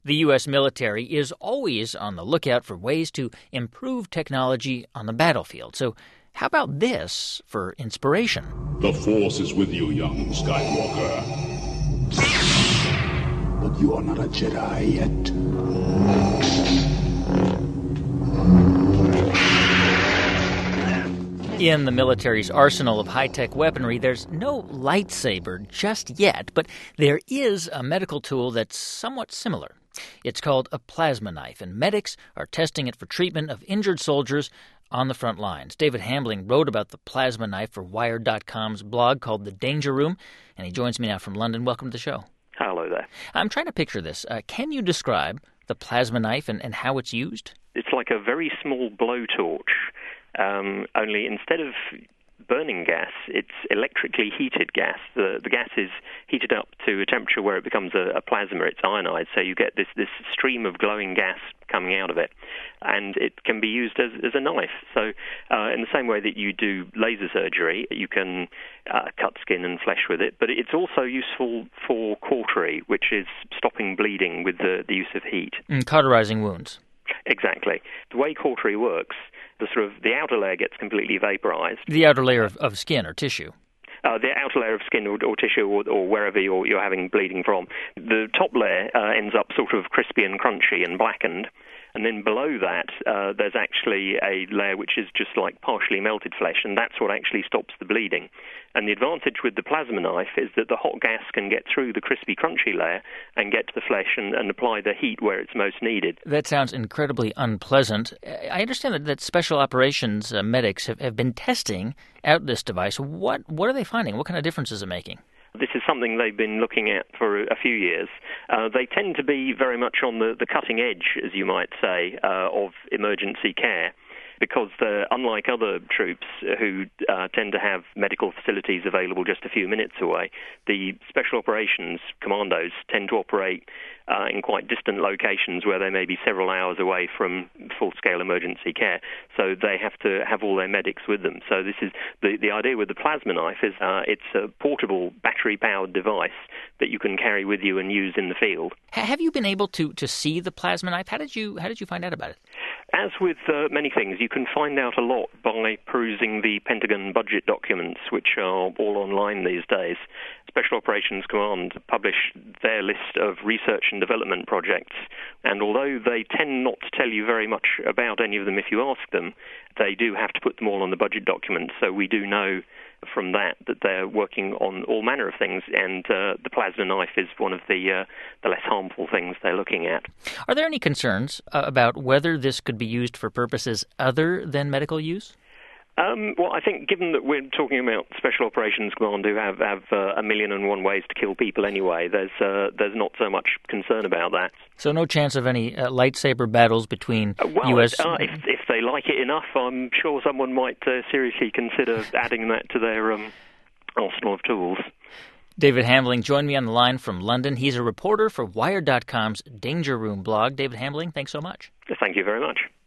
The U.S. military is always on the lookout for ways to improve technology on the battlefield. So how about this for inspiration? The Force is with you, young Skywalker. But you are not a Jedi yet. In the military's arsenal of high-tech weaponry, there's no lightsaber just yet, but there is a medical tool that's somewhat similar. It's called a plasma knife, and medics are testing it for treatment of injured soldiers on the front lines. David Hambling wrote about the plasma knife for Wired.com's blog called The Danger Room, and he joins me now from London. Welcome to the show. Hello there. I'm trying to picture this. Can you describe the plasma knife and how it's used? It's like a very small blowtorch, only instead of burning gas, it's electrically heated gas. The gas is heated up to a temperature where it becomes a plasma. It's ionized, so you get this stream of glowing gas coming out of it. And it can be used as a knife. So in the same way that you do laser surgery, you can cut skin and flesh with it. But it's also useful for cautery, which is stopping bleeding with the use of heat. Cauterizing wounds. Exactly. The way cautery works, the outer layer gets completely vaporized. The outer layer of skin or tissue. The outer layer of skin or tissue or wherever you're having bleeding from. The top layer ends up sort of crispy and crunchy and blackened. And then below that, there's actually a layer which is just like partially melted flesh, and that's what actually stops the bleeding. And the advantage with the plasma knife is that the hot gas can get through the crispy, crunchy layer and get to the flesh and apply the heat where it's most needed. That sounds incredibly unpleasant. I understand that special operations medics have been testing out this device. What are they finding? What kind of difference is it making? This is something they've been looking at for a few years. They tend to be very much on the cutting edge, as you might say, of emergency care, because unlike other troops who tend to have medical facilities available just a few minutes away, the special operations commandos tend to operate in quite distant locations where they may be several hours away from full-scale emergency care. So they have to have all their medics with them. So this is the idea with the plasma knife is it's a portable battery-powered device that you can carry with you and use in the field. Have you been able to see the plasma knife? How did you find out about it? As with many things, you can find out a lot by perusing the Pentagon budget documents, which are all online these days. Special Operations Command publish their list of research and development projects, and although they tend not to tell you very much about any of them if you ask them, they do have to put them all on the budget documents, so we do know from that they're working on all manner of things, and the plasma knife is one of the less harmful things they're looking at. Are there any concerns about whether this could be used for purposes other than medical use? Well, I think given that we're talking about Special Operations Command who have 1,000,001 ways to kill people anyway, there's not so much concern about that. So no chance of any lightsaber battles between U.S. If they like it enough, I'm sure someone might seriously consider adding that to their arsenal of tools. David Hambling joined me on the line from London. He's a reporter for Wired.com's Danger Room blog. David Hambling, thanks so much. Thank you very much.